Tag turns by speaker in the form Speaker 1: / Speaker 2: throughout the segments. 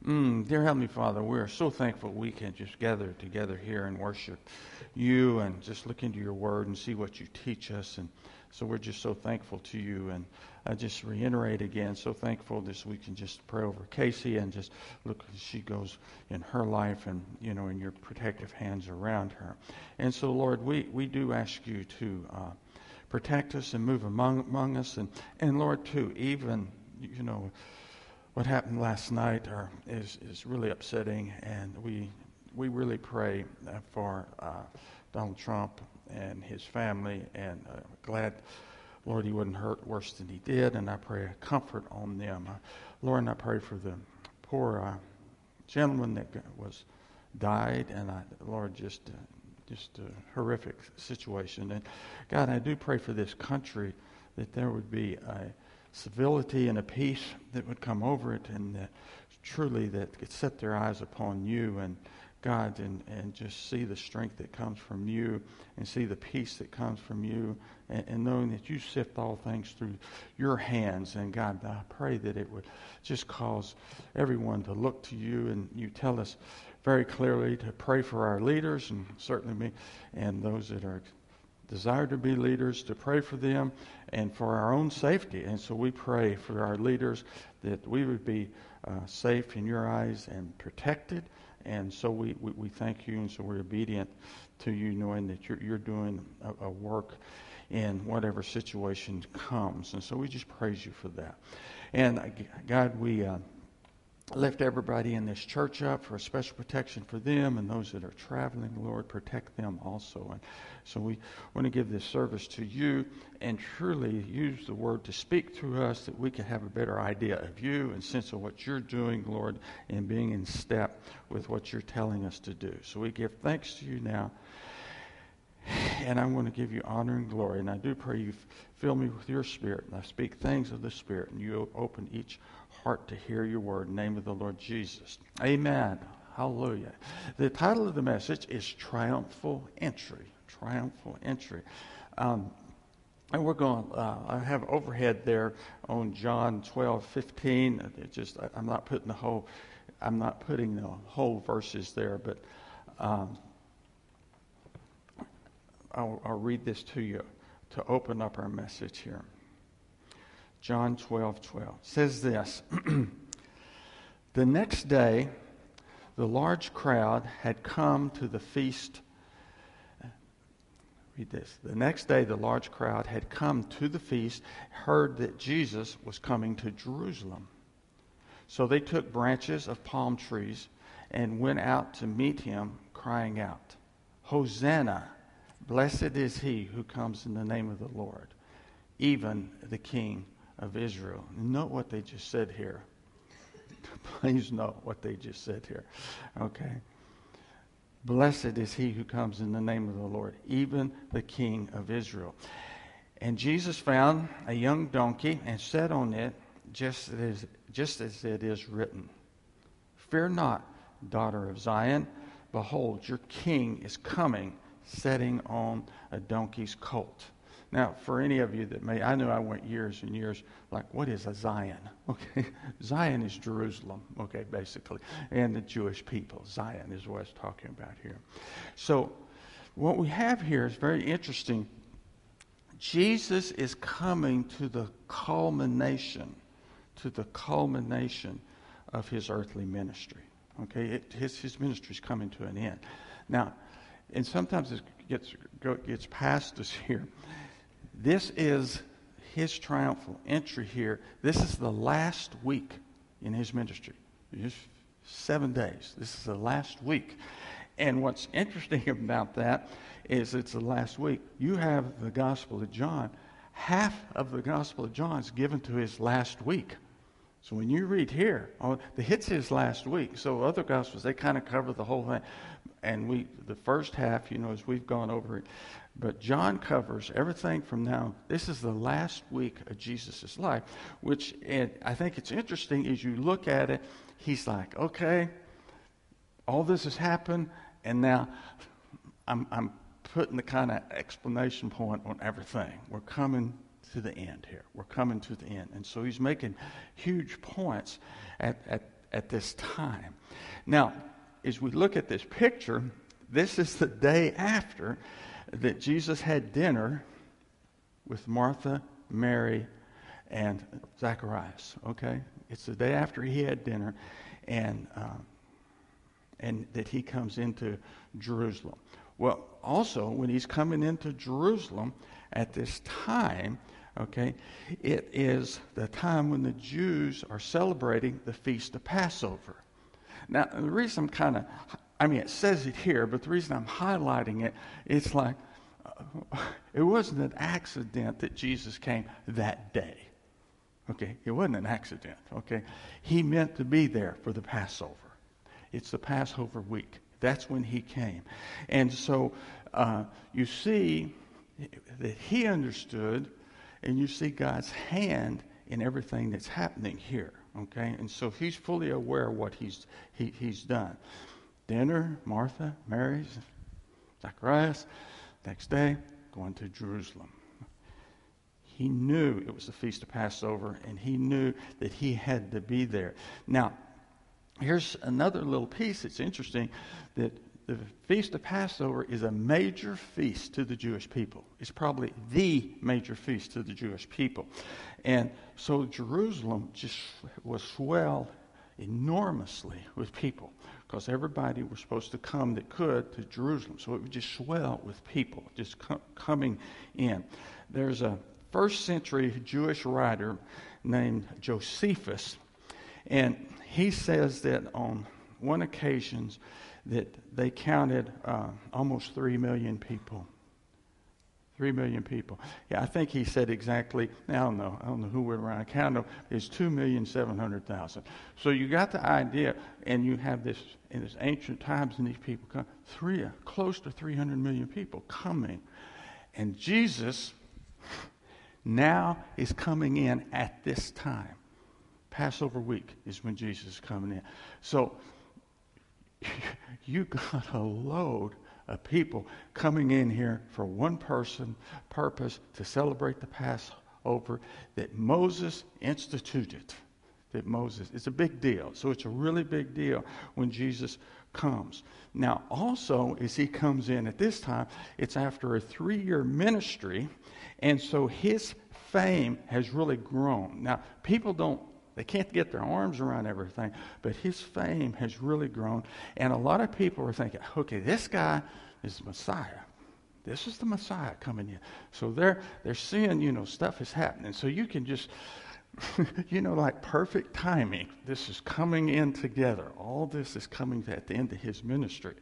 Speaker 1: Dear Heavenly Father, we are so thankful we can just gather together here and worship you and just look into your word and see what you teach us. And so we're just so thankful to you. And I just reiterate again, so thankful this we can just pray over Casey and just look as she goes in her life and, in your protective hands around her. And so, Lord, we do ask you to protect us and move among us. And Lord, too, even, what happened last night is really upsetting, and we really pray for Donald Trump and his family, and glad, Lord, he wasn't hurt worse than he did, and I pray a comfort on them. Lord, and I pray for the poor gentleman that died, and Lord, just a horrific situation. And God, I do pray for this country that there would be a civility and a peace that would come over it, and that truly that could set their eyes upon you and God, and just see the strength that comes from you and see the peace that comes from you, and knowing that you sift all things through your hands. And God, I pray that it would just cause everyone to look to you, and you tell us very clearly to pray for our leaders, and certainly me and those that are desire to be leaders, to pray for them and for our own safety. And so we pray for our leaders that we would be safe in your eyes and protected. And so we thank you, and so we're obedient to you, knowing that you're doing a work in whatever situation comes. And so we just praise you for that. And God, we lift everybody in this church up for a special protection for them, and those that are traveling, Lord, protect them also. And so we want to give this service to you and truly use the word to speak through us, that we can have a better idea of you and sense of what you're doing, Lord, and being in step with what you're telling us to do. So we give thanks to you now, and I want to give you honor and glory. And I do pray you fill me with your Spirit, and I speak things of the Spirit, and you open each heart to hear your word. In the name of the Lord Jesus. Amen. Hallelujah. The title of the message is Triumphal Entry. Triumphal Entry. And we're going, I have overhead there on John 12:15. I'm not putting the whole verses there, but I'll read this to you to open up our message here. John 12:12 says this. The next day, the large crowd had come to the feast. Read this. The next day, the large crowd had come to the feast, heard that Jesus was coming to Jerusalem. So they took branches of palm trees and went out to meet him, crying out, Hosanna! Blessed is he who comes in the name of the Lord, even the King of Israel. Note what they just said here. Please note what they just said here. Okay. Blessed is he who comes in the name of the Lord, even the King of Israel. And Jesus found a young donkey and sat on it, just as it is written. Fear not, daughter of Zion. Behold, your king is coming, sitting on a donkey's colt. Now, for any of you that I know I went years and years, like, what is a Zion? Okay, Zion is Jerusalem, okay, basically, and the Jewish people. Zion is what I was talking about here. So, what we have here is very interesting. Jesus is coming to the culmination of his earthly ministry. Okay, his ministry is coming to an end. Now, and sometimes it gets past us here. This is his triumphal entry here. This is the last week in his ministry. Just 7 days. This is the last week. And what's interesting about that is it's the last week. You have the Gospel of John. Half of the Gospel of John is given to his last week. So when you read here, it's his last week. So other Gospels, they kind of cover the whole thing. And the first half, as we've gone over it. But John covers everything from now. This is the last week of Jesus' life, which I think it's interesting as you look at it. He's like, okay, all this has happened, and now I'm putting the kind of explanation point on everything. We're coming to the end here. We're coming to the end. And so he's making huge points at at this time. Now, as we look at this picture, this is the day after that Jesus had dinner with Martha, Mary, and Zacharias. Okay? It's the day after he had dinner, and that he comes into Jerusalem. Well, also, when he's coming into Jerusalem at this time, okay, it is the time when the Jews are celebrating the Feast of Passover. Now, the reason it says it here, but the reason I'm highlighting it, it's like, it wasn't an accident that Jesus came that day. Okay, it wasn't an accident, okay? He meant to be there for the Passover. It's the Passover week. That's when he came. And so you see that he understood, and you see God's hand in everything that's happening here, okay? And so he's fully aware of what he's done. Dinner, Martha, Mary, Zacharias, next day, going to Jerusalem. He knew it was the Feast of Passover, and he knew that he had to be there. Now, here's another little piece that's interesting, that the Feast of Passover is a major feast to the Jewish people. It's probably the major feast to the Jewish people. And so Jerusalem just was swelled enormously with people, because everybody was supposed to come that could to Jerusalem. So it would just swell with people just coming in. There's a first century Jewish writer named Josephus, and he says that on one occasion that they counted almost 3 million people. 3 million people. Yeah, I think he said exactly, I don't know who went around. I counted them, it's 2,700,000. So you got the idea, and you have this, in this ancient times, and these people come, close to 300 million people coming. And Jesus now is coming in at this time. Passover week is when Jesus is coming in. So you got a load of people coming in here for one purpose, to celebrate the Passover that Moses instituted. It's a big deal. So it's a really big deal when Jesus comes. Now, also, as he comes in at this time, it's after a 3-year ministry, and so his fame has really grown. Now, they can't get their arms around everything, but his fame has really grown. And a lot of people are thinking, okay, this guy is the Messiah. This is the Messiah coming in. So they're seeing, stuff is happening. So you can just, like perfect timing. This is coming in together. All this is coming at the end of his ministry.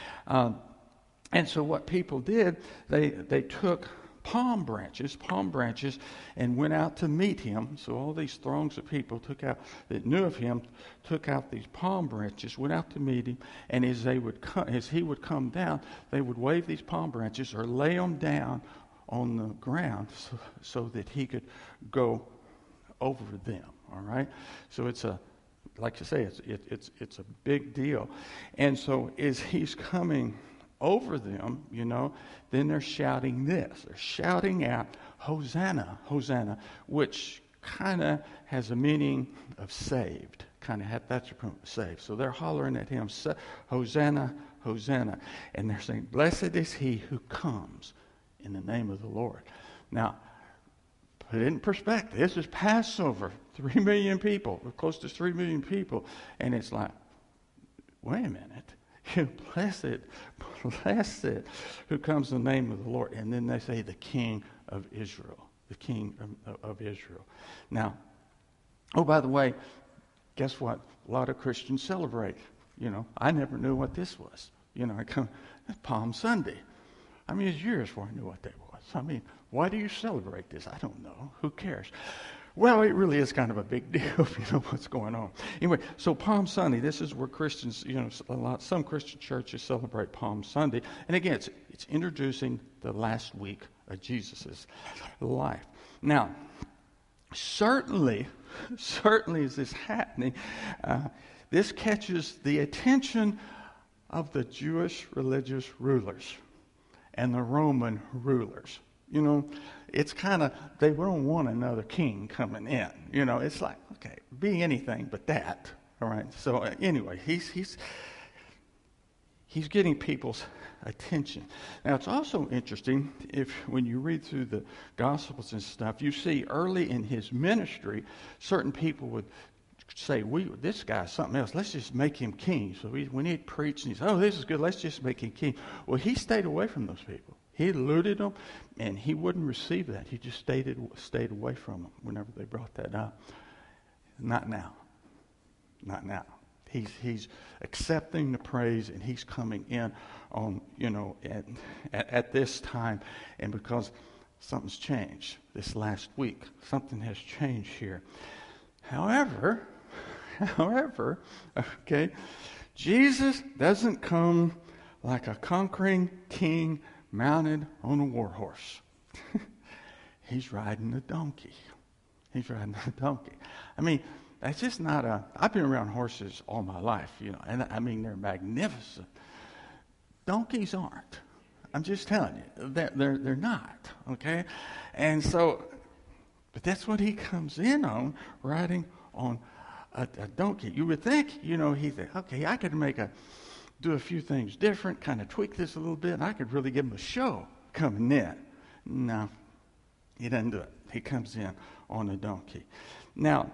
Speaker 1: And so what people did, they took palm branches, and went out to meet him. So all these throngs of people that knew of him, took out these palm branches, went out to meet him, and as he would come down, they would wave these palm branches or lay them down on the ground so that he could go over them. All right, so it's like you say, it's a big deal, and so as he's coming over them, then they're shouting this. They're shouting out, Hosanna, Hosanna, which kind of has a meaning of saved. That's your point, saved. So they're hollering at him, Hosanna, Hosanna. And they're saying, blessed is he who comes in the name of the Lord. Now, put it in perspective. This is Passover. 3 million people, close to 3 million people. And it's like, wait a minute. Blessed who comes in the name of the Lord. And then they say the King of Israel. The King of Israel. Now, by the way, guess what? A lot of Christians celebrate. I never knew what this was. It's Palm Sunday. It's years before I knew what that was. Why do you celebrate this? I don't know. Who cares? Well, it really is kind of a big deal if you know what's going on. Anyway, so Palm Sunday, this is where Christians, some Christian churches celebrate Palm Sunday. And again, it's introducing the last week of Jesus' life. Now, certainly as this happening, this catches the attention of the Jewish religious rulers and the Roman rulers. It's kind of, they don't want another king coming in. It's like, okay, be anything but that. All right. So anyway, he's getting people's attention. Now, it's also interesting if when you read through the Gospels and stuff, you see early in his ministry, certain people would say, this guy's something else. Let's just make him king. So when he'd preach, and he said, oh, this is good. Let's just make him king. Well, he stayed away from those people. He eluded them, and he wouldn't receive that. He just stayed away from them whenever they brought that up. Not now. Not now. He's accepting the praise, and he's coming in on, at this time. And because something's changed this last week, something has changed here. However, okay, Jesus doesn't come like a conquering king mounted on a war horse. He's riding a donkey. I mean, that's just not I've been around horses all my life, and I mean, they're magnificent. Donkeys aren't. I'm just telling you, they're not, okay? And so, but that's what he comes in on, riding on a donkey. You would think, he said, okay, I could do a few things different, kind of tweak this a little bit, and I could really give him a show coming in. No, he doesn't do it. He comes in on a donkey. Now,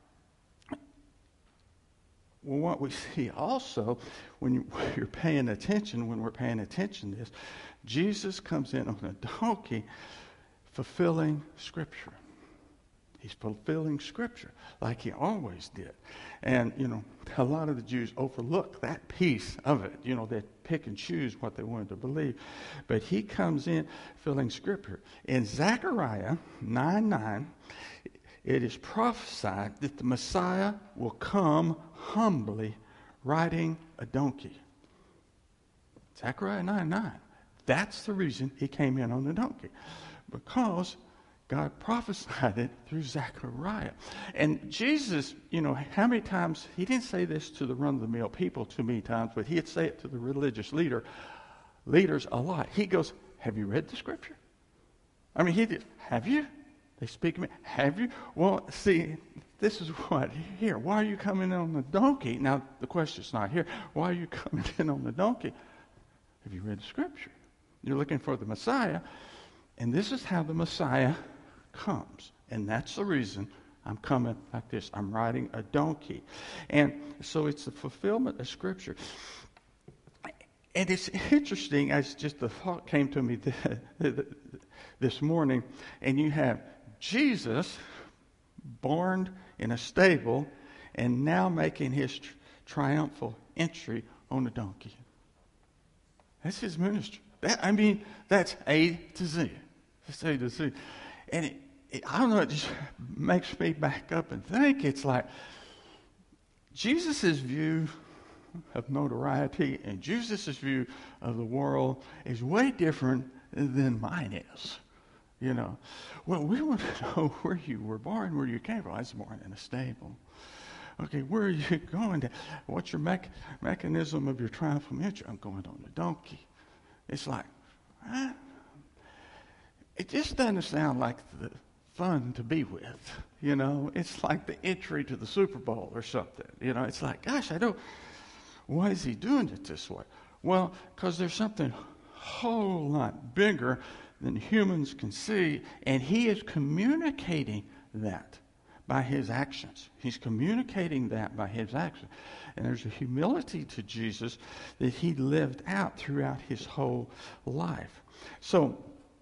Speaker 1: what we see also when we're paying attention to this, Jesus comes in on a donkey fulfilling Scripture. He's fulfilling Scripture like he always did. And, a lot of the Jews overlook that piece of it. They pick and choose what they wanted to believe. But he comes in filling Scripture. In Zechariah 9:9, it is prophesied that the Messiah will come humbly riding a donkey. Zechariah 9:9. That's the reason he came in on the donkey. Because God prophesied it through Zechariah. And Jesus, how many times, he didn't say this to the run-of-the-mill people too many times, but he'd say it to the religious leaders a lot. He goes, have you read the Scripture? I mean, he did. Have you? They speak to me. Have you? Well, see, this is what, here, why are you coming in on the donkey? Now, the question's not here. Why are you coming in on the donkey? Have you read the Scripture? You're looking for the Messiah, and this is how the Messiah comes. And that's the reason I'm coming like this. I'm riding a donkey. And so it's the fulfillment of Scripture. And it's interesting, as just the thought came to me this morning, and you have Jesus born in a stable and now making his triumphal entry on a donkey. That's his ministry. That's A to Z. That's A to Z. And I don't know, it just makes me back up and think. It's like Jesus' view of notoriety and Jesus' view of the world is way different than mine is. Well, we want to know where you were born, where you came from. I was born in a stable. Okay, where are you going to? What's your mechanism of your triumphal entry? I'm going on the donkey. It's like, it just doesn't sound like the fun to be with, It's like the entry to the Super Bowl or something, It's like, gosh, why is he doing it this way? Well, because there's something a whole lot bigger than humans can see, and he is communicating that by his actions. He's communicating that by his actions. And there's a humility to Jesus that he lived out throughout his whole life. So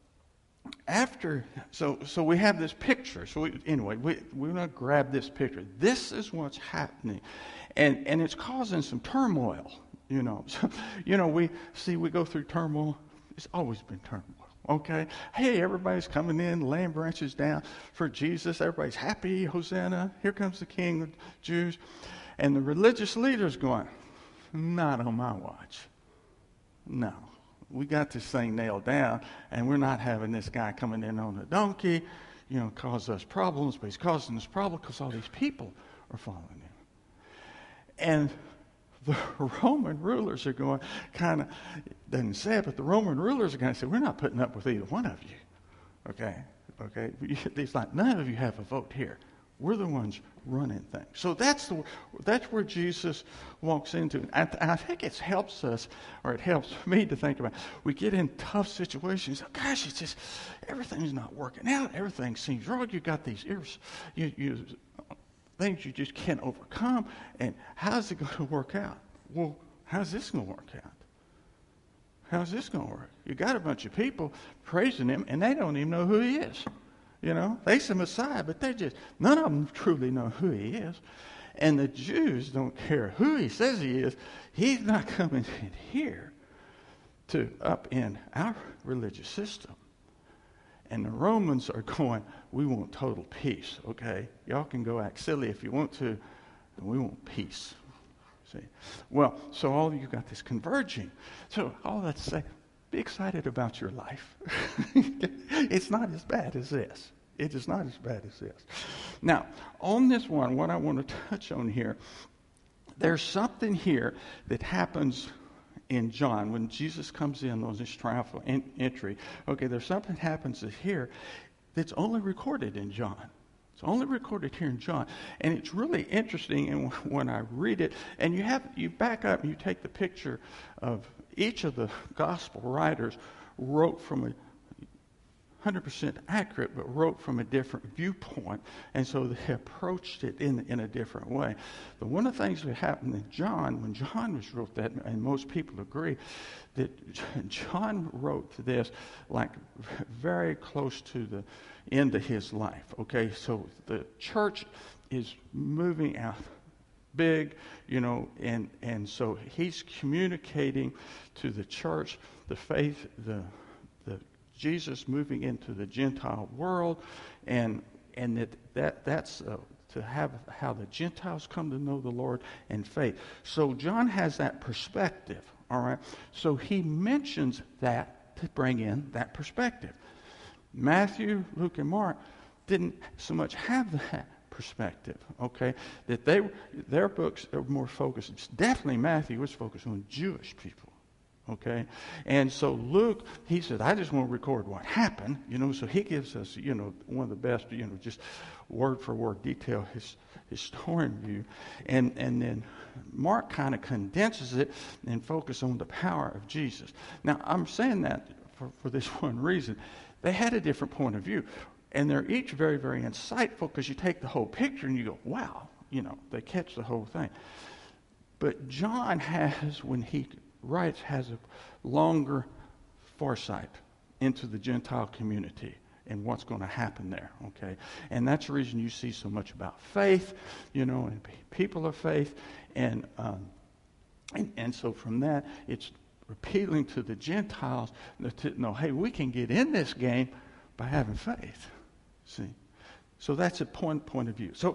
Speaker 1: we have this picture. So we're going to grab this picture. This is what's happening. And it's causing some turmoil, So, we go through turmoil. It's always been turmoil. Okay? Hey, everybody's coming in, laying branches down for Jesus. Everybody's happy. Hosanna. Here comes the King of the Jews. And the religious leaders going, not on my watch. No. We got this thing nailed down, and we're not having this guy coming in on a donkey, cause us problems, but he's causing us problems because all these people are following him. And the Roman rulers are going, doesn't say it, but the Roman rulers are going to say, we're not putting up with either one of you. Okay? It's like, none of you have a vote here. We're the ones running things. So that's where Jesus walks into. I think it helps us, or it helps me to think about, we get in tough situations. Oh, gosh, it's just, everything's not working out. Everything seems wrong. You got these things you just can't overcome. And how's it going to work out? Well, how's this going to work out? How's this going to work? You got a bunch of people praising him, and they don't even know who he is. You know, they say Messiah, but none of them truly know who he is. And the Jews don't care who he says he is. He's not coming in here to upend our religious system. And the Romans are going, we want total peace, okay? Y'all can go act silly if you want to, and we want peace. See? Well, so all of you got this converging. So all that to say, be excited about your life. It's not as bad as this. It is not as bad as this. Now, on this one, what I want to touch on here, there's something here that happens in John when Jesus comes in on this triumphal entry. Okay, there's something that happens here that's only recorded in John. It's only recorded here in John. And it's really interesting, and when I read it, and you back up and you take the picture of each of the gospel writers wrote from a 100% accurate, but wrote from a different viewpoint, and so they approached it in a different way. But one of the things that happened in John, when John wrote that, and most people agree, that John wrote this like very close to the end of his life. Okay, so the church is moving out big, and so he's communicating to the church the faith, the Jesus moving into the Gentile world, and that's to have how the Gentiles come to know the Lord and faith. So John has that perspective, all right? So he mentions that to bring in that perspective. Matthew, Luke, and Mark didn't so much have that perspective, okay? That their books are more focused. Definitely Matthew was focused on Jewish people. Okay, and so Luke, he said, I just want to record what happened, so he gives us, one of the best, just word for word detail, his historian view. And then Mark kind of condenses it and focuses on the power of Jesus. Now, I'm saying that for this one reason. They had a different point of view, and they're each very, very insightful because you take the whole picture and you go, wow, they catch the whole thing. But John has, when he writes, has a longer foresight into the Gentile community and what's going to happen there, okay? And that's the reason you see so much about faith, and people of faith, and so from that, it's appealing to the Gentiles to know, hey, we can get in this game by having faith, see? So that's a point of view. So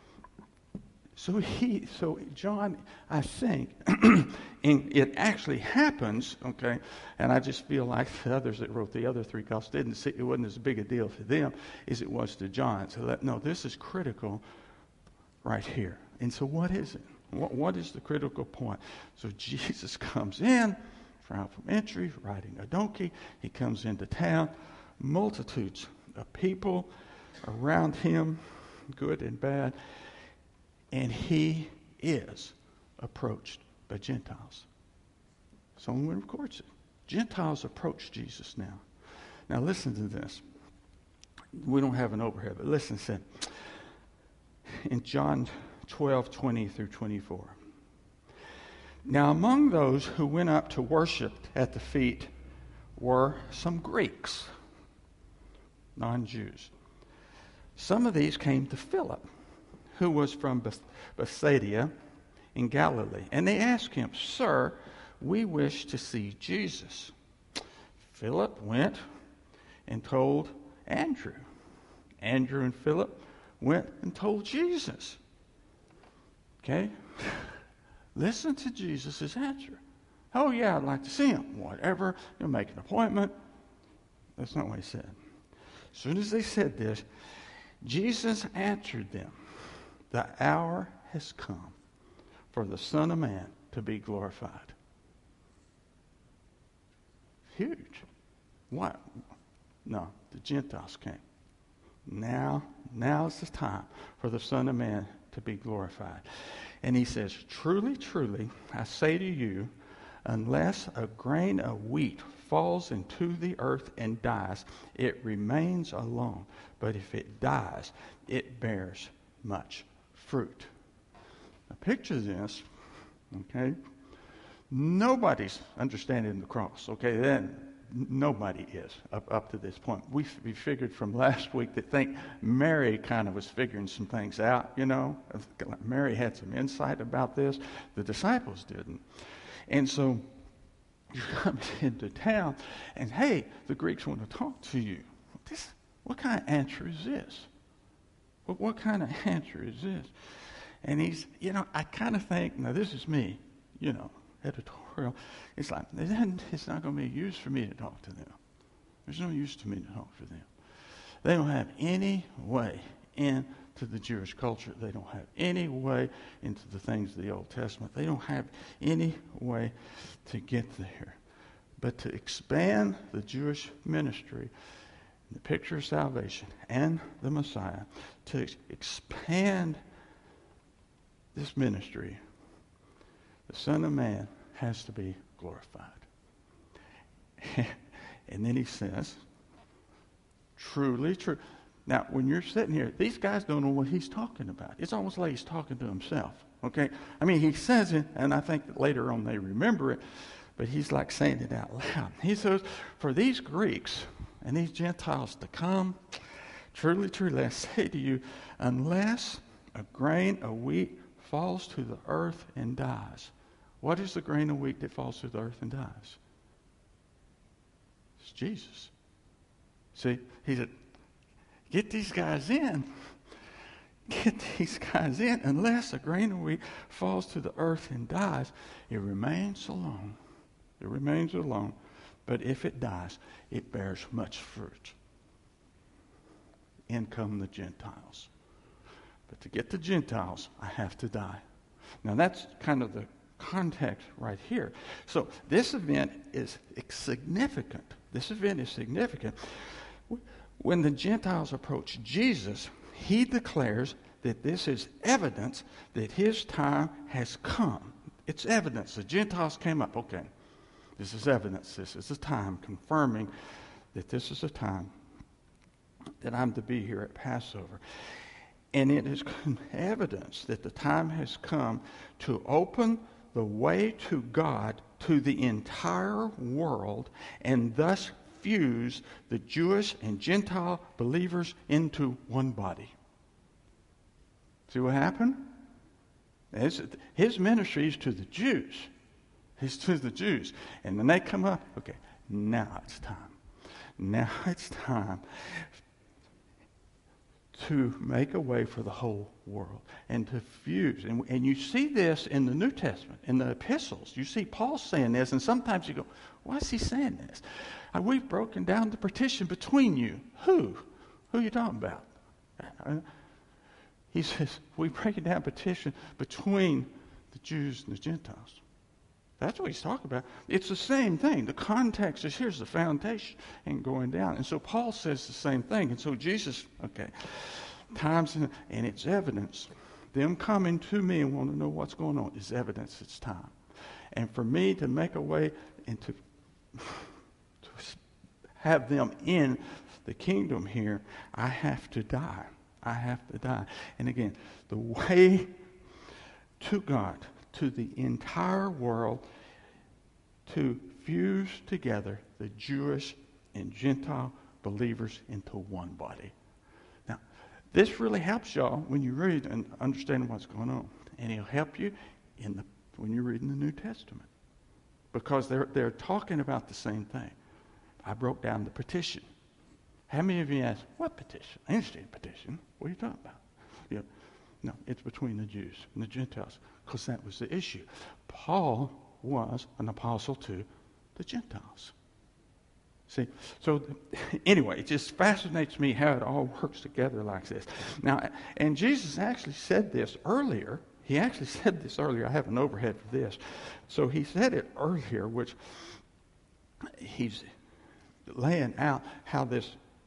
Speaker 1: John, I think, and it actually happens, okay, and I just feel like the others that wrote the other three Gospels didn't see, it wasn't as big a deal for them as it was to John. So no, this is critical right here. And so what is it? What is the critical point? So Jesus comes in, triumphal entry, riding a donkey. He comes into town. Multitudes of people around him, good and bad. And he is approached by Gentiles. Someone records it. Gentiles approach Jesus now. Now listen to this. We don't have an overhead, but listen to it. In John 12:20 through 24. Now among those who went up to worship at the feet were some Greeks, non-Jews. Some of these came to Philip, who was from Bethsaida in Galilee. And they asked him, Sir, we wish to see Jesus. Philip went and told Andrew. Andrew and Philip went and told Jesus. Okay? Listen to Jesus' answer. Oh, yeah, I'd like to see him. Whatever. You'll make an appointment. That's not what he said. As soon as they said this, Jesus answered them. The hour has come for the Son of Man to be glorified. Huge. What? No, the Gentiles came. Now Now is the time for the Son of Man to be glorified. And he says, truly, truly, I say to you, unless a grain of wheat falls into the earth and dies, it remains alone. But if it dies, it bears much fruit. Now picture this, okay? Nobody's understanding the cross, okay? Then nobody is up to this point. We figured from last week that Mary kind of was figuring some things out, you know. Mary had some insight about this. The disciples didn't. And so you come into town, and hey, the Greeks want to talk to you. What kind of answer is this? What kind of answer is this? And he's, I kind of think, now this is me, editorial. It's like, it's not going to be used for me to talk to them. There's no use to me to talk to them. They don't have any way into the Jewish culture. They don't have any way into the things of the Old Testament. They don't have any way to get there. But to expand the Jewish ministry, the picture of salvation and the Messiah, to expand this ministry, the Son of Man has to be glorified. And then he says, truly true. Now, when you're sitting here, these guys don't know what he's talking about. It's almost like he's talking to himself, okay? I mean, he says it, and I think that later on they remember it, but he's like saying it out loud. He says, for these Greeks and these Gentiles to come, truly, truly, I say to you, unless a grain of wheat falls to the earth and dies. What is the grain of wheat that falls to the earth and dies? It's Jesus. See, he said, get these guys in. Get these guys in. Unless a grain of wheat falls to the earth and dies, it remains alone. It remains alone. But if it dies, it bears much fruit. In come the Gentiles. But to get the Gentiles, I have to die. Now that's kind of the context right here. So this event is significant. This event is significant. When the Gentiles approach Jesus, he declares that this is evidence that his time has come. It's evidence. The Gentiles came up. Okay, this is evidence. This is a time confirming that this is a time that I'm to be here at Passover. And it is evidence that the time has come to open the way to God to the entire world and thus fuse the Jewish and Gentile believers into one body. See what happened? His ministry is to the Jews. He's to the Jews. And then they come up, okay, now it's time. Now it's time to make a way for the whole world and to fuse. And you see this in the New Testament, in the epistles. You see Paul saying this, and sometimes you go, why is he saying this? We've broken down the partition between you. Who? Who are you talking about? He says, we break down partition between the Jews and the Gentiles. That's what he's talking about. It's the same thing. The context is here's the foundation and going down. And so Paul says the same thing. And so Jesus, okay, times and it's evidence. Them coming to me and want to know what's going on is evidence it's time. And for me to make a way and to have them in the kingdom here, I have to die. I have to die. And again, the way to God, to the entire world, to fuse together the Jewish and Gentile believers into one body. Now, this really helps y'all when you read and understand what's going on. And it'll help you when you're reading the New Testament. Because they're talking about the same thing. I broke down the petition. How many of you asked, what petition? I understand petition. What are you talking about? No, it's between the Jews and the Gentiles. Because that was the issue. Paul was an apostle to the Gentiles. See, so anyway, it just fascinates me how it all works together like this. Now, and Jesus actually said this earlier. He actually said this earlier. I have an overhead for this. So he said it earlier, which he's laying out how this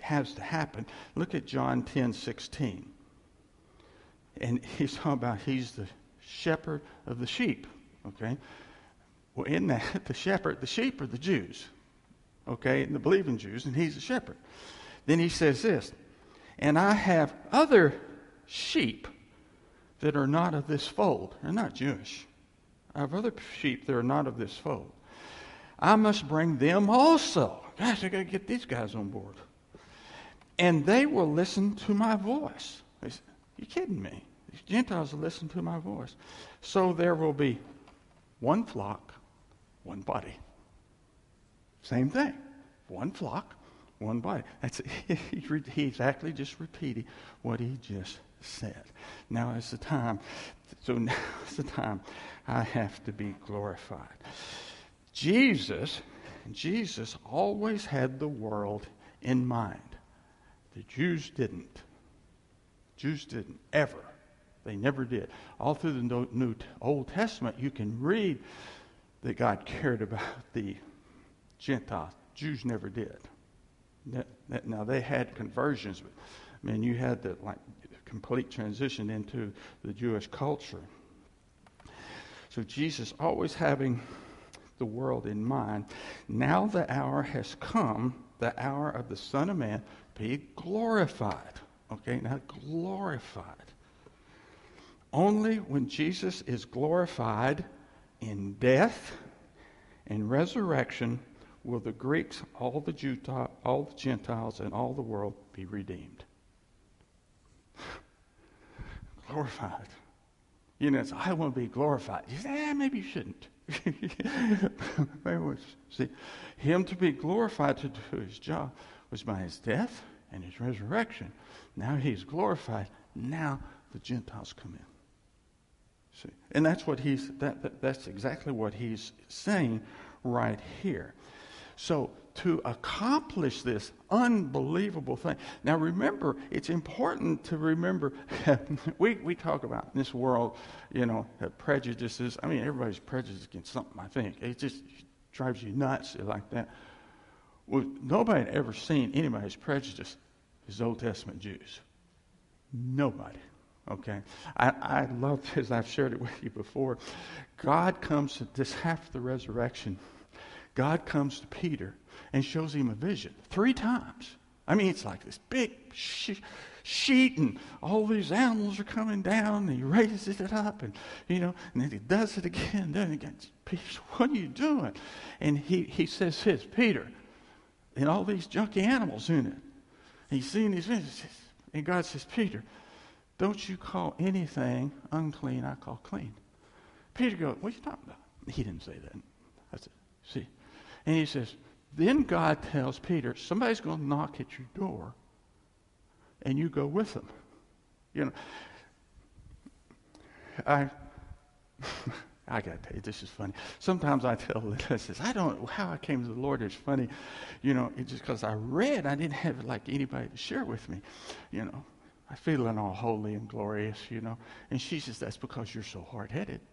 Speaker 1: has to happen. Look at John 10:16. And he's talking about he's the shepherd of the sheep. Okay? Well, in that, the sheep are the Jews. Okay? And the believing Jews, and he's the shepherd. Then he says this, and I have other sheep that are not of this fold. They're not Jewish. I have other sheep that are not of this fold. I must bring them also. Gosh, I got to get these guys on board. And they will listen to my voice. You kidding me? These Gentiles will listen to my voice. So there will be one flock, one body. Same thing. One flock, one body. He's actually just repeating what he just said. Now is the time. So now is the time I have to be glorified. Jesus always had the world in mind. The Jews didn't. Jews didn't ever. They never did. All through the New Old Testament, you can read that God cared about the Gentiles. Jews never did. Now they had conversions. I mean, you had the complete transition into the Jewish culture. So Jesus always having the world in mind. Now the hour has come, the hour of the Son of Man be glorified. Okay, now glorified. Only when Jesus is glorified in death and resurrection will the Greeks, all the Gentiles, and all the world be redeemed. Glorified. You know, I want to be glorified. You say, maybe you shouldn't. See, him to be glorified to do his job was by his death and his resurrection. Now he's glorified. Now the Gentiles come in. See, and that's what that's exactly what he's saying right here. So to accomplish this unbelievable thing. Now remember, it's important to remember, we talk about in this world, prejudices. I mean, everybody's prejudiced against something, I think. It just drives you nuts like that. Well, nobody had ever seen anybody's prejudice as Old Testament Jews. Nobody. Okay? I love this. I've shared it with you before. God comes to this after the resurrection. God comes to Peter and shows him a vision 3 times. I mean, it's like this big sheet, and all these animals are coming down, and he raises it up, and and then he does it again, Peter, what are you doing? And he says this, Peter, and all these junky animals in it. And he's seeing these visions, and God says, Peter, don't you call anything unclean I call clean. Peter goes, what are you talking about? He didn't say that. That's it. See? And he says, then God tells Peter, somebody's going to knock at your door, and you go with them. I got to tell you, this is funny. Sometimes I tell Liz, I don't know how I came to the Lord. It's funny, it's just because I didn't have anybody to share with me, I feeling all holy and glorious, And she says, that's because you're so hard-headed.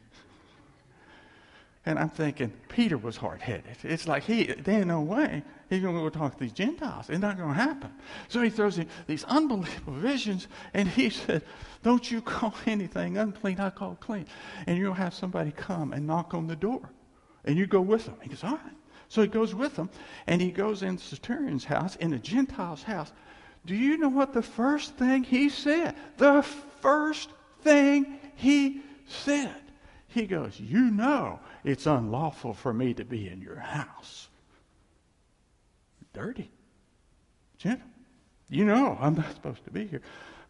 Speaker 1: And I'm thinking, Peter was hard-headed. It's like there ain't no way he's going to go talk to these Gentiles. It's not going to happen. So he throws in these unbelievable visions, and he said, don't you call anything unclean I call clean. And you'll have somebody come and knock on the door. And you go with them. He goes, all right. So he goes with them, and he goes in the centurion's house, in the Gentile's house. Do you know what the first thing he said? The first thing he said. He goes, it's unlawful for me to be in your house. Dirty. Gentle. I'm not supposed to be here.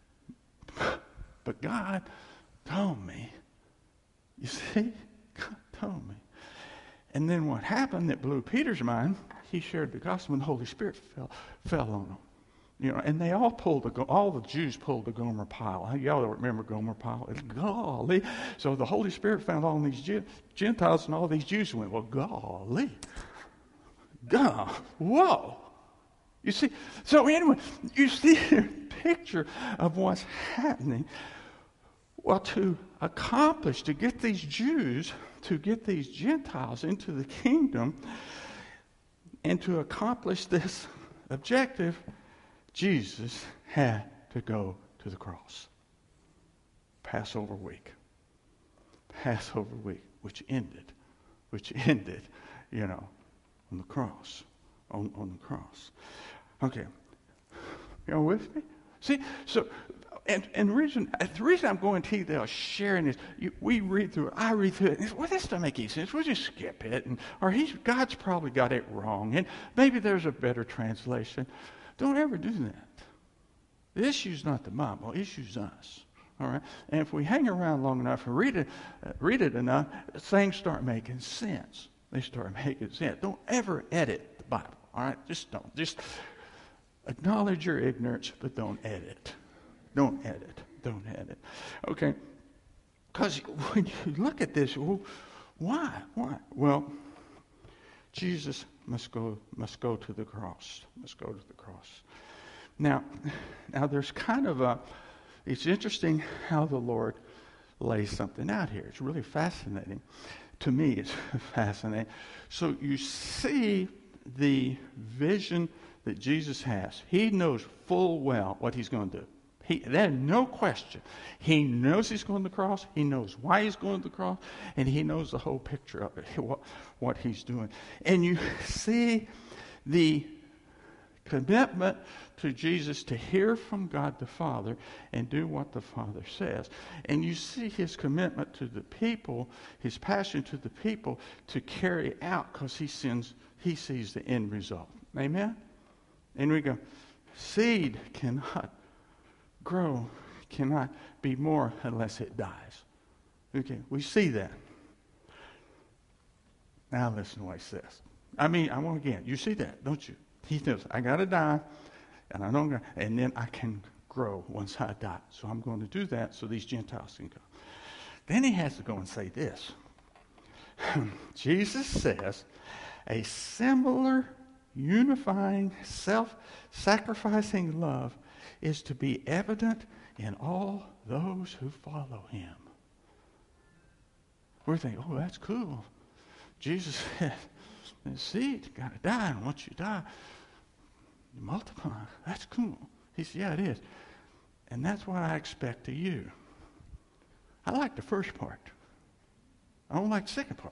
Speaker 1: But God told me. You see? God told me. And then what happened that blew Peter's mind, he shared the gospel and the Holy Spirit fell on him. And they all the Jews pulled the Gomer pile. Y'all remember Gomer pile? It's golly. So the Holy Spirit found all these Gentiles, and all these Jews went, well, golly. God, whoa. You see? So anyway, you see a picture of what's happening. Well, to accomplish, to get these Jews, to get these Gentiles into the kingdom, and to accomplish this objective, Jesus had to go to the cross. Passover week. Passover week, which ended, on the cross. On the cross. Okay. You with me? See, so, and the reason I'm going to you, sharing this, I read through it, and well, this doesn't make any sense. We'll just skip it. God's probably got it wrong, and maybe there's a better translation. Don't ever do that. The issue's not the Bible. The issue's us. All right? And if we hang around long enough and read it enough, things start making sense. They start making sense. Don't ever edit the Bible. All right? Just don't. Just acknowledge your ignorance, but don't edit. Don't edit. Don't edit. Okay? Because when you look at this, well, why? Why? Well, Jesus must go to the cross. Must go to the cross. Now there's kind of it's interesting how the Lord lays something out here. It's really fascinating. To me, it's fascinating. So you see the vision that Jesus has. He knows full well what he's going to do. There's no question. He knows he's going to the cross. He knows why he's going to the cross. And he knows the whole picture of it, what he's doing. And you see the commitment to Jesus to hear from God the Father and do what the Father says. And you see his commitment to the people, his passion to the people to carry out, because he sees the end result. Amen? And we go, seed cannot grow, cannot be more unless it dies. Okay, we see that. Now listen to what he says. Again, you see that, don't you? He says, I got to die, and then I can grow once I die. So I'm going to do that so these Gentiles can go. Then he has to go and say this. Jesus says, a similar, unifying, self-sacrificing love is to be evident in all those who follow him. We're thinking, oh, that's cool. Jesus said, the seed got to die, and once you die, you multiply. That's cool. He said, yeah, it is. And that's what I expect of you. I like the first part. I don't like the second part.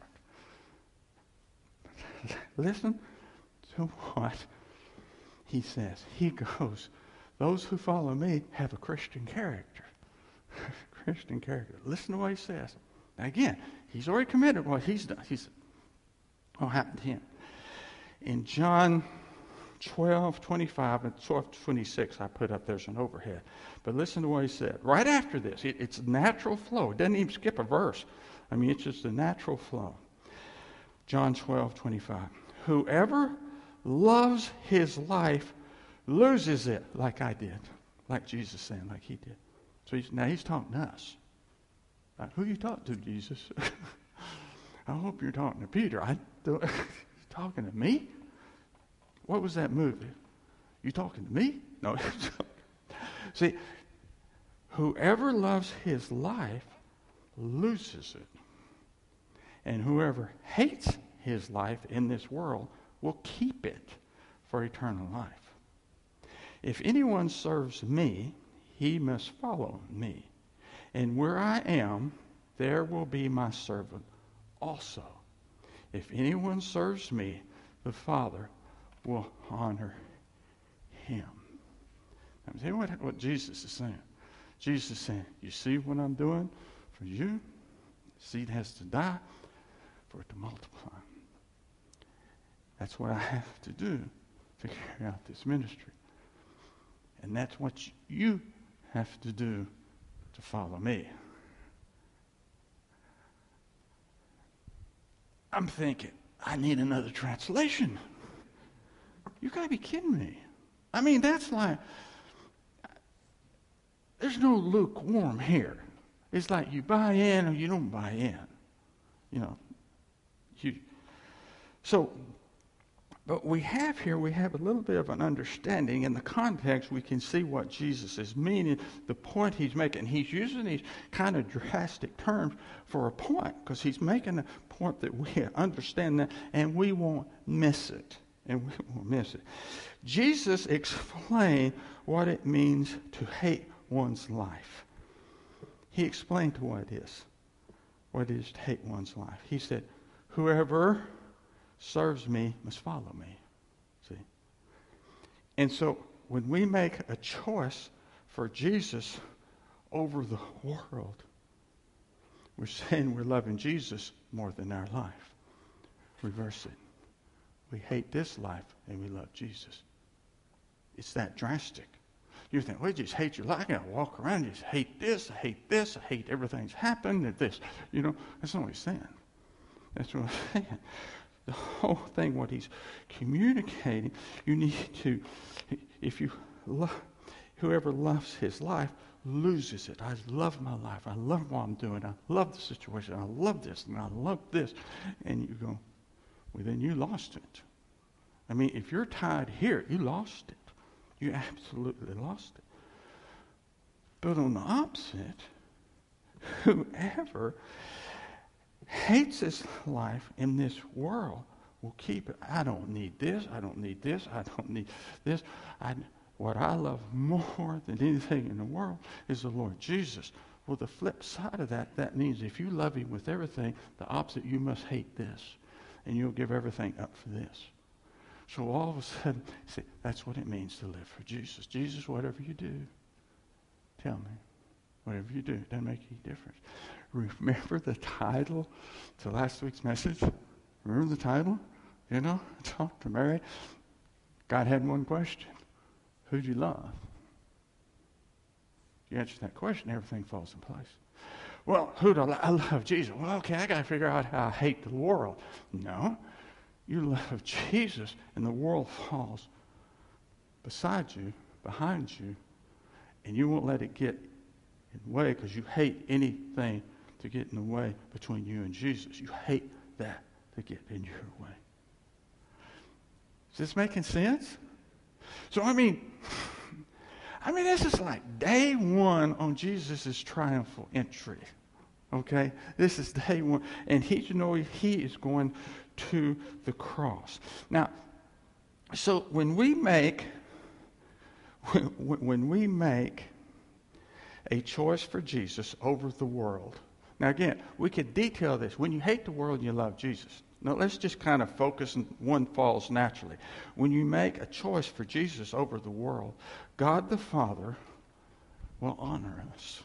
Speaker 1: Listen to what he says. He goes, those who follow me have a Christian character. Christian character. Listen to what he says. Now again, he's already committed what he's done. What happened to him? In John 12:25 and 12:26, I put up there's an overhead. But listen to what he said. Right after this, it's natural flow. It doesn't even skip a verse. It's just a natural flow. John 12:25. Whoever loves his life loses it, like I did. Like Jesus saying, like he did. So now he's talking to us. Who you talking to, Jesus? I hope you're talking to Peter. Talking to me? What was that movie? You talking to me? No. See, whoever loves his life loses it. And whoever hates his life in this world will keep it for eternal life. If anyone serves me, he must follow me. And where I am, there will be my servant also. If anyone serves me, the Father will honor him. Now, tell you what Jesus is saying. Jesus is saying, you see what I'm doing for you? The seed has to die for it to multiply. That's what I have to do to carry out this ministry. And that's what you have to do to follow me. I'm thinking, I need another translation. You got to be kidding me. That's like, there's no lukewarm here. It's like you buy in or you don't buy in. But we have a little bit of an understanding. In the context, we can see what Jesus is meaning, the point he's making. He's using these kind of drastic terms for a point, because he's making a point that we understand that and we won't miss it. and we will miss it. Jesus explained what it means to hate one's life. He explained what it is to hate one's life. He said, whoever serves me must follow me. See? And so when we make a choice for Jesus over the world, we're saying we're loving Jesus more than our life. Reverse it. We hate this life and we love Jesus. It's that drastic. You think, well, you just hate your life. I gotta walk around, you just hate this, I hate everything that's happened, and this. You know, that's not what he's saying. That's what I'm saying. The whole thing, what he's communicating, you need to, if you love, whoever loves his life loses it. I love my life. I love what I'm doing. I love the situation. I love this, and I love this. And you go, well, then you lost it. I mean, if you're tied here, you lost it. You absolutely lost it. But on the opposite, whoever hates his life in this world will keep it. I don't need this. I don't need this. I don't need this. What I love more than anything in the world is the Lord Jesus. Well, the flip side of that means if you love him with everything, the opposite, you must hate this. And you'll give everything up for this. So all of a sudden, see, that's what it means to live for Jesus. Jesus, whatever you do, tell me. Whatever you do, it doesn't make any difference. Remember the title to last week's message? Remember the title? You know, talk to Mary. God had one question. Who do you love? You answer that question, everything falls in place. Well, who do I love? Jesus. Well, okay, I got to figure out how I hate the world. No. You love Jesus, and the world falls beside you, behind you, and you won't let it get in the way because you hate anything to get in the way between you and Jesus. You hate that to get in your way. Is this making sense? So, I mean, this is like day one on Jesus' triumphal entry. Okay? This is day one. And he is going to the cross. Now, so when we make a choice for Jesus over the world, now again, we could detail this. When you hate the world, you love Jesus. Now let's just kind of focus, and one falls naturally. When you make a choice for Jesus over the world, God the Father will honor us.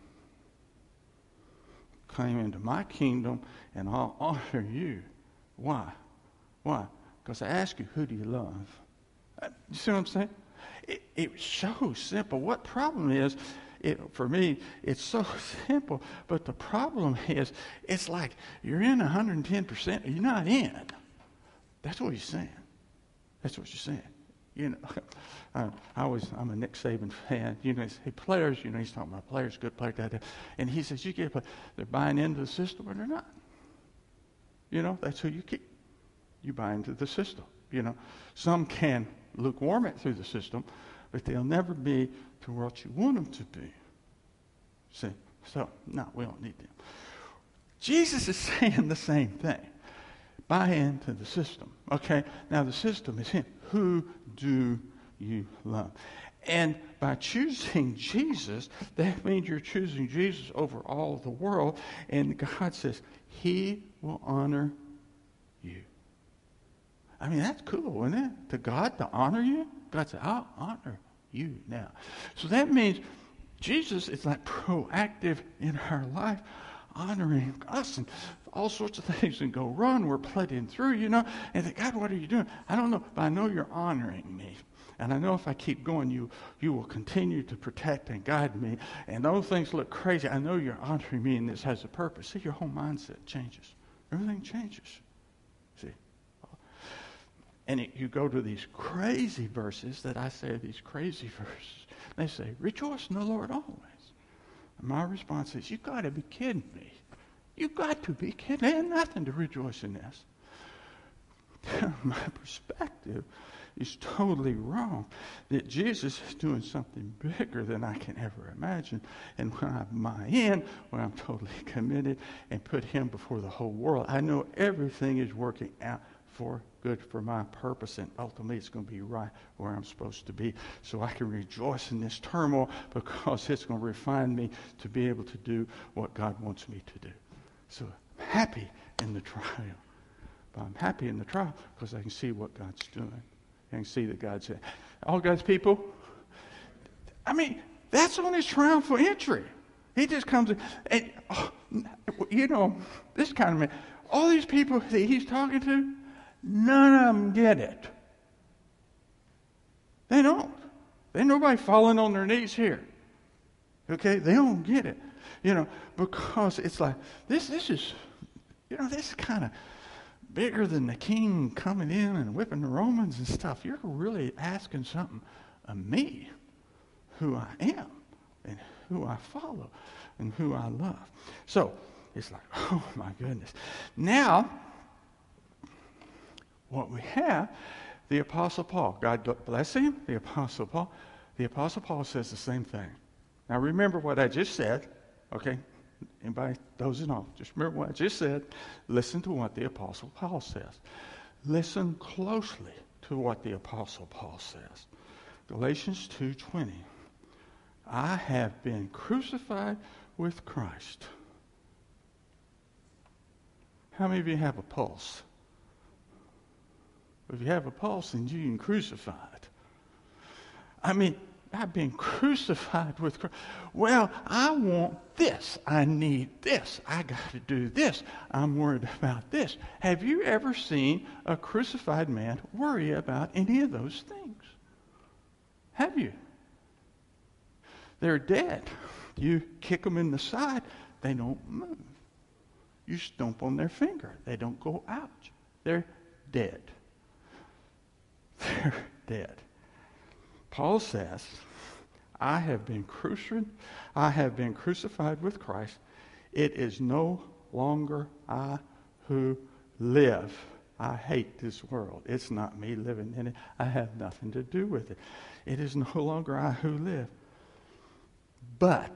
Speaker 1: Come into my kingdom, and I'll honor you. Why? Why? Because I ask you, who do you love? You see what I'm saying? It's so simple. What problem is, for me, it's so simple, but the problem is, it's like you're in 110%, you're not in. That's what he's saying. That's what you're saying. You know, I'm a Nick Saban fan. You know, hey, players, you know, he's talking about players, good players, and he says, you get, they're buying into the system or they're not. You know, that's who you keep. You buy into the system. You know, some can lukewarm it through the system, but they'll never be to what you want them to be. See? So, no, we don't need them. Jesus is saying the same thing. Buy into the system. Okay? Now, the system is him. Who do you love? And by choosing Jesus, that means you're choosing Jesus over all of the world. And God says, he will honor you. I mean, that's cool, isn't it? To God to honor you? God said, I'll honor you now. So that means Jesus is like proactive in our life, honoring us and all sorts of things and go wrong. We're playing through, you know. And think, God, what are you doing? I don't know, but I know you're honoring me. And I know if I keep going, you will continue to protect and guide me. And though things look crazy, I know you're honoring me and this has a purpose. See, your whole mindset changes. Everything changes. See? And you go to these crazy verses that I say, these crazy verses. They say, rejoice in the Lord always. And my response is, you've got to be kidding me. You've got to be kidding. There's nothing to rejoice in this. My perspective is totally wrong. That Jesus is doing something bigger than I can ever imagine. And when I buy in, when I'm totally committed and put him before the whole world, I know everything is working out for good for my purpose, and ultimately it's going to be right where I'm supposed to be, so I can rejoice in this turmoil because it's going to refine me to be able to do what God wants me to do. So I'm happy in the trial. But I'm happy in the trial because I can see what God's doing. I can see that God's saying, all God's people, I mean, that's on his triumphal entry. He just comes in, and, this kind of man, all these people that he's talking to, none of them get it. They don't. Ain't nobody falling on their knees here. Okay? They don't get it. Because it's like, this is kind of bigger than the king coming in and whipping the Romans and stuff. You're really asking something of me, who I am and who I follow and who I love. So it's like, oh my goodness. Now, what we have, the Apostle Paul, God bless him, the Apostle Paul. The Apostle Paul says the same thing. Now remember what I just said, okay? Anybody dozing off? Just remember what I just said. Listen to what the Apostle Paul says. Listen closely to what the Apostle Paul says. Galatians 2:20. I have been crucified with Christ. How many of you have a pulse? If you have a pulse, then you can crucify it. I mean, I've been crucified with Christ. Well, I want this. I need this. I got to do this. I'm worried about this. Have you ever seen a crucified man worry about any of those things? Have you? They're dead. You kick them in the side, they don't move. You stomp on their finger, they don't go out. They're dead. They're dead. Paul says, I have been crucified with Christ. It is no longer I who live. I hate this world. It's not me living in it. I have nothing to do with it. It is no longer I who live. But,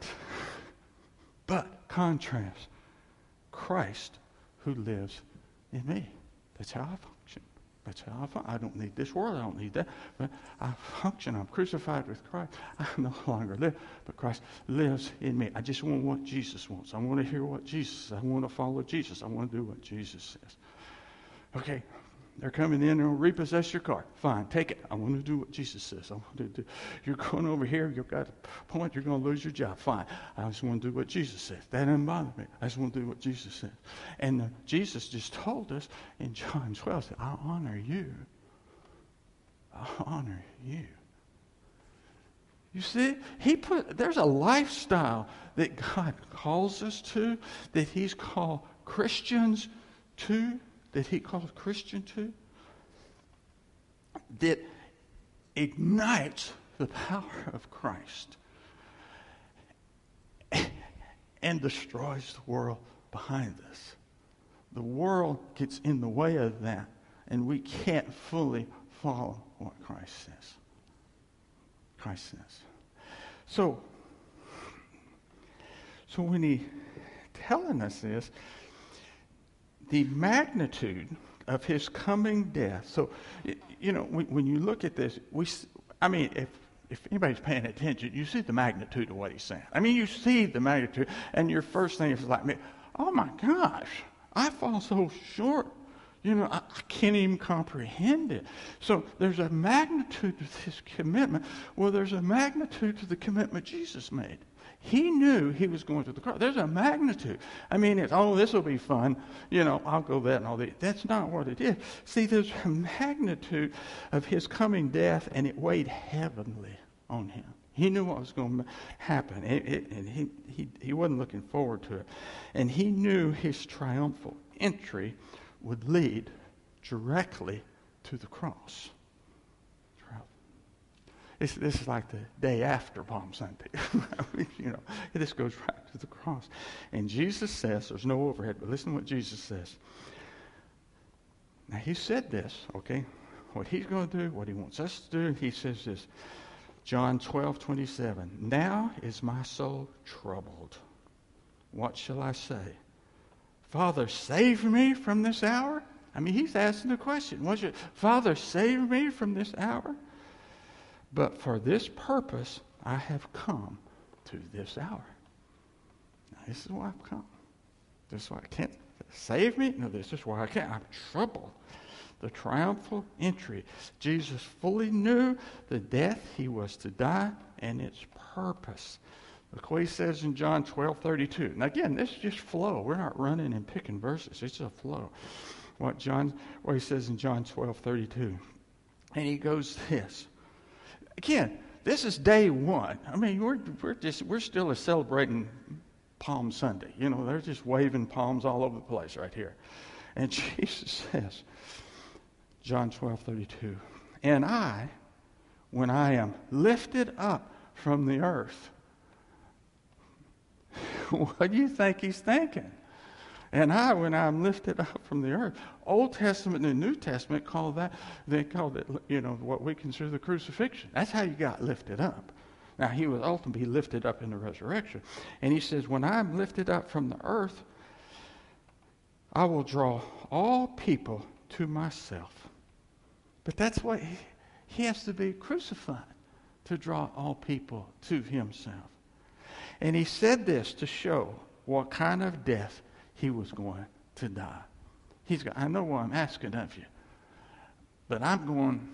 Speaker 1: contrast, Christ who lives in me. That's how I function. That's how I function. I don't need this world. I don't need that. But I function. I'm crucified with Christ. I no longer live, but Christ lives in me. I just want what Jesus wants. I want to hear what Jesus says. I want to follow Jesus. I want to do what Jesus says. Okay, they're coming in and repossess your car. Fine, take it. I want to do what Jesus says. I want to do. You're going over here. You've got a point. You're going to lose your job. Fine. I just want to do what Jesus says. That doesn't bother me. I just want to do what Jesus says. And Jesus just told us in John 12, I honor you. I honor you. You see, there's a lifestyle that God calls us to, that He's called Christians to, that ignites the power of Christ and destroys the world behind us. The world gets in the way of that, and we can't fully follow what Christ says. Christ says. So when He's telling us this, the magnitude of His coming death. So, when you look at this, if anybody's paying attention, you see the magnitude of what He's saying. You see the magnitude, and your first thing is like, oh my gosh, I fall so short. I can't even comprehend it. So there's a magnitude to this commitment. Well, there's a magnitude to the commitment Jesus made. He knew He was going to the cross. There's a magnitude. It's, this will be fun. I'll go that and all that. That's not what it is. See, there's a magnitude of His coming death, and it weighed heavily on Him. He knew what was going to happen, and he wasn't looking forward to it. And He knew His triumphal entry would lead directly to the cross. This is like the day after Palm Sunday. This goes right to the cross. And Jesus says, there's no overhead, but listen to what Jesus says. Now, He said this, okay? What He's going to do, what He wants us to do, He says this. John 12:27. Now is my soul troubled. What shall I say? Father, save me from this hour? I mean, he's asking the question, Father, save me from this hour? But for this purpose, I have come to this hour. Now, this is why I've come. This is why I can't save me. No, this is why I can't. I'm troubled. The triumphal entry. Jesus fully knew the death he was to die and its purpose. Look what he says in John 12:32. Now again, this is just flow. We're not running and picking verses. It's a flow. What he says in John 12:32. And he goes this. Again, this is day one. I mean, we're still celebrating Palm Sunday. You know, they're just waving palms all over the place right here. And Jesus says, John 12:32, and I, when I am lifted up from the earth, what do you think he's thinking? And I, when I'm lifted up from the earth. Old Testament and New Testament they called it, you know, what we consider the crucifixion. That's how you got lifted up. Now, he was ultimately lifted up in the resurrection. And he says, when I'm lifted up from the earth, I will draw all people to myself. But that's what he has to be crucified to draw all people to himself. And he said this to show what kind of death he was going to die. I know what I'm asking of you, but I'm going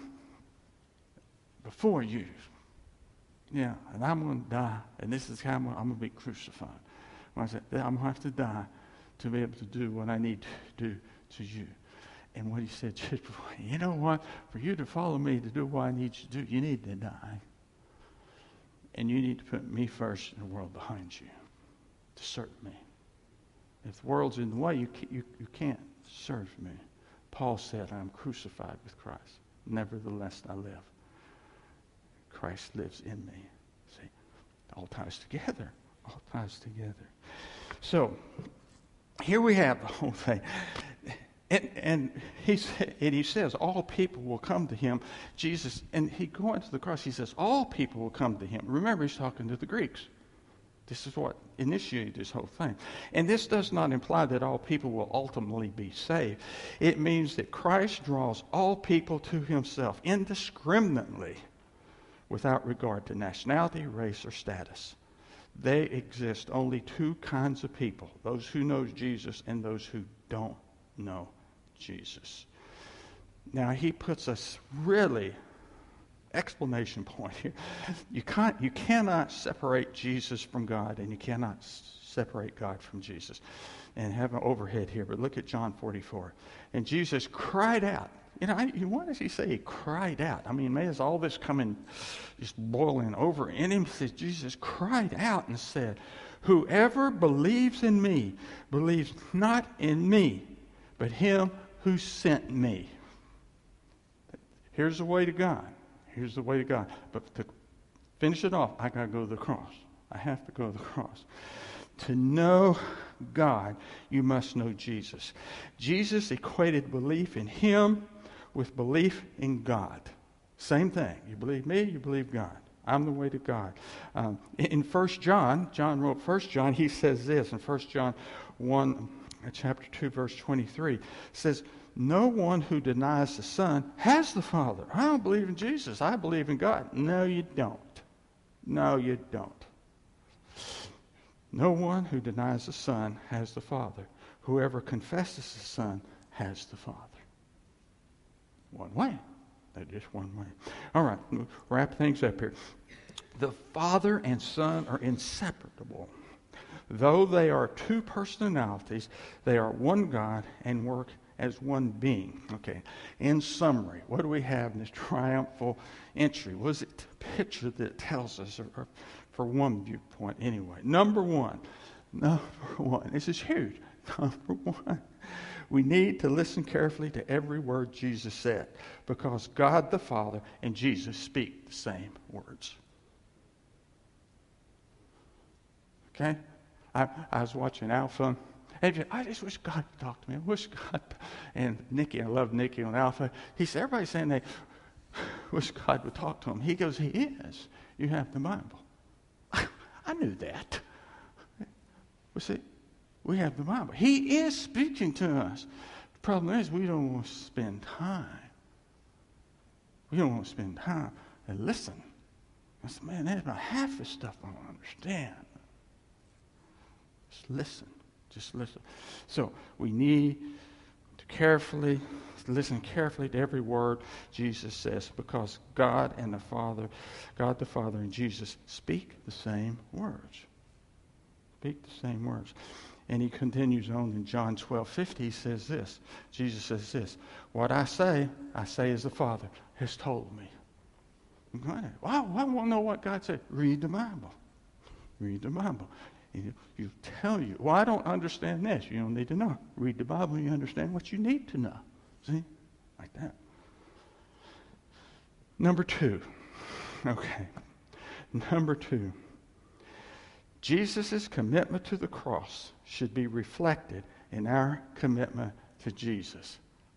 Speaker 1: before you. Yeah, and I'm going to die, and this is how I'm going to be crucified. When I said, I'm going to have to die to be able to do what I need to do to you. And what he said just before, you know what? For you to follow me, to do what I need you to do, you need to die. And you need to put me first and the world behind you to serve me. If the world's in the way, you can't serve me. Paul said, I am crucified with Christ. Nevertheless, I live. Christ lives in me. See, it all ties together. All ties together. So, here we have the whole thing. And he says, all people will come to him. Jesus, and he going to the cross, he says, all people will come to him. Remember, he's talking to the Greeks. This is what initiated this whole thing. And this does not imply that all people will ultimately be saved. It means that Christ draws all people to himself indiscriminately without regard to nationality, race, or status. They exist only two kinds of people, those who know Jesus and those who don't know Jesus. Now, he puts a really explanation point here. You cannot separate Jesus from God, and you cannot separate God from Jesus. And have an overhead here, but look at John 44. And Jesus cried out. You know, what does he say? He cried out. I mean, as all this coming, just boiling over in him, says Jesus cried out and said, whoever believes in me believes not in me, but him who sent me. Here's the way to God. Here's the way to God. But to finish it off, I got to go to the cross. I have to go to the cross. To know God, you must know Jesus. Jesus equated belief in him with belief in God. Same thing. You believe me, you believe God. I'm the way to God. In 1 John, John wrote 1 John, he says this in 1 John 1, chapter 2, verse 23, says, no one who denies the Son has the Father. I don't believe in Jesus. I believe in God. No, you don't. No, you don't. No one who denies the Son has the Father. Whoever confesses the Son has the Father. One way. That's just one way. All right, we'll wrap things up here. The Father and Son are inseparable. Though they are two personalities, they are one God and work as one being. Okay, in summary, what do we have in this triumphal entry? What is it a picture that tells us, or for one viewpoint anyway? Number one, this is huge. Number one, we need to listen carefully to every word Jesus said, because God the Father and Jesus speak the same words. Okay? I was watching Alpha. I just wish God would talk to me. I wish God. And Nikki, I love Nikki on Alpha. He said, everybody's saying they wish God would talk to him. He goes, he is. You have the Bible. I knew that. Well, see, we have the Bible. He is speaking to us Problem is, we don't want to spend time. We don't want to spend time and listen. I said, man, there's about half this stuff I don't understand. Just listen. Just listen. So we need to listen carefully to every word Jesus says, because God the Father and Jesus speak the same words. Speak the same words. And he continues on in John 12:50. He says this. Jesus says this. What I say as the Father has told me. Well, I want to know what God said. Read the Bible. Read the Bible. You tell you. Well, I don't understand this. You don't need to know. Read the Bible and you understand what you need to know. See? Like that. Number 2. Okay. Number 2. Jesus' commitment to the cross should be reflected in our commitment to Jesus.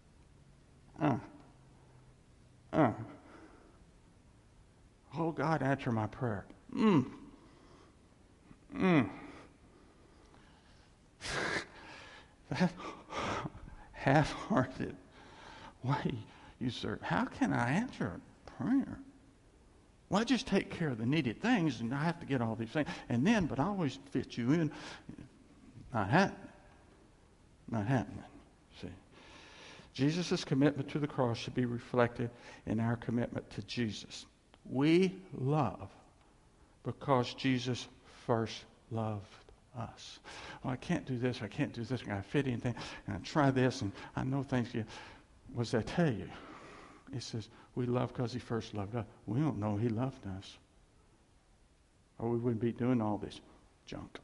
Speaker 1: Oh, God, answer my prayer. That half-hearted way you serve. How can I answer a prayer? Well, I just take care of the needed things, and I have to get all these things. And then, but I always fit you in. Not happening. Not happening. See, Jesus' commitment to the cross should be reflected in our commitment to Jesus. We love because Jesus first loved us. Well, I can't do this. I can't do this. I got to fit anything. And I try this, and I know things. What does that tell you? It says we love because he first loved us. We don't know he loved us, or we wouldn't be doing all this junk.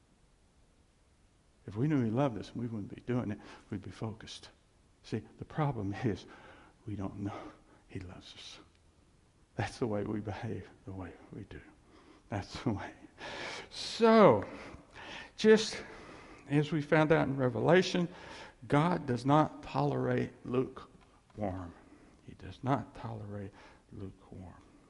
Speaker 1: If we knew he loved us, we wouldn't be doing it. We'd be focused. See, the problem is we don't know he loves us. That's the way we behave, the way we do. That's the way. So, just as we found out in Revelation, God does not tolerate lukewarm. He does not tolerate lukewarm.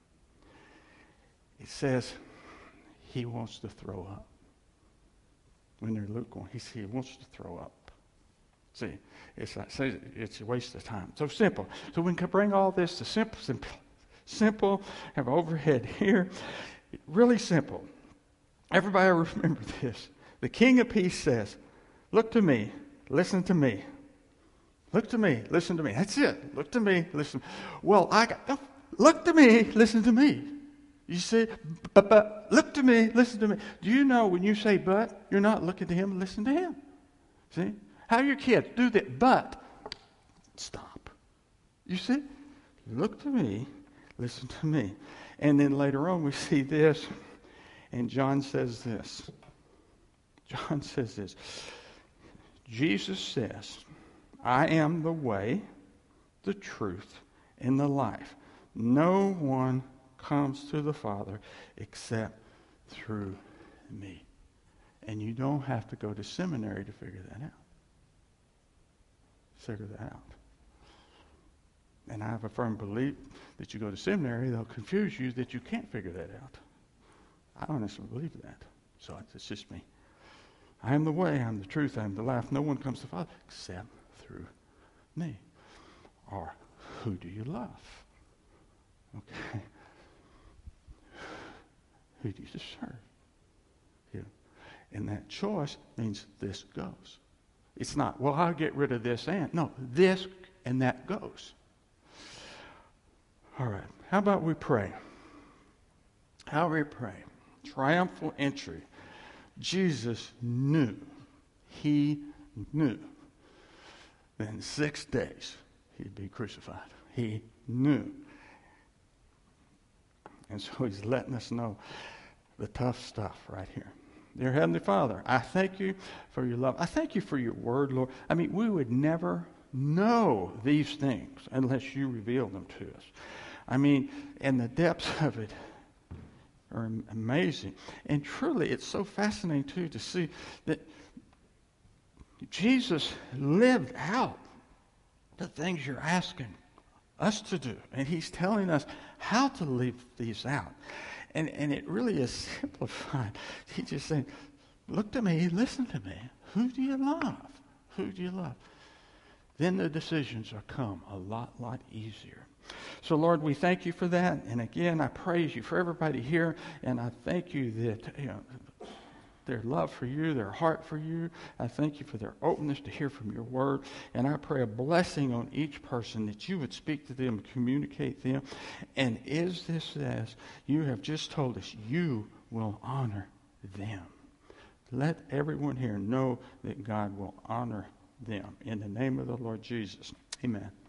Speaker 1: It says he wants to throw up. When they're lukewarm, he wants to throw up. See, it's a waste of time. So simple. So we can bring all this to simple. Have overhead here. Really simple. Everybody remember this. The King of Peace says, look to me, listen to me. Look to me, listen to me. That's it. Look to me, listen. Well, look to me, listen to me. You see, but look to me, listen to me. Do you know when you say but, you're not looking to him, listen to him. See? How your kids do that, but stop. You see? Look to me, listen to me. And then later on we see this, and John says this. John says this. Jesus says, I am the way, the truth, and the life. No one comes to the Father except through me. And you don't have to go to seminary to figure that out. Figure that out. And I have a firm belief that you go to seminary, they'll confuse you that you can't figure that out. I honestly believe that. So it's just me. I am the way, I am the truth, I am the life. No one comes to the Father except through me. Or who do you love? Okay. Who do you serve? Yeah. And that choice means this goes. It's not, well, I'll get rid of this and. No, this and that goes. All right. How about we pray? How we pray? Triumphal entry. Jesus knew. He knew that in 6 days he'd be crucified. He knew. And so he's letting us know the tough stuff right here. Dear Heavenly Father, I thank you for your love. I thank you for your word, Lord. I mean, we would never know these things unless you reveal them to us. I mean, and the depths of it are amazing. And truly, it's so fascinating, too, to see that Jesus lived out the things you're asking us to do. And he's telling us how to live these out. And it really is simplified. He's just saying, look to me, listen to me. Who do you love? Who do you love? then the decisions will come a lot easier. So, Lord, we thank you for that. And again, I praise you for everybody here. And I thank you that, their love for you, their heart for you. I thank you for their openness to hear from your word. And I pray a blessing on each person, that you would speak to them, communicate them. And is this as you have just told us, you will honor them. Let everyone here know that God will honor them. In the name of the Lord Jesus. Amen.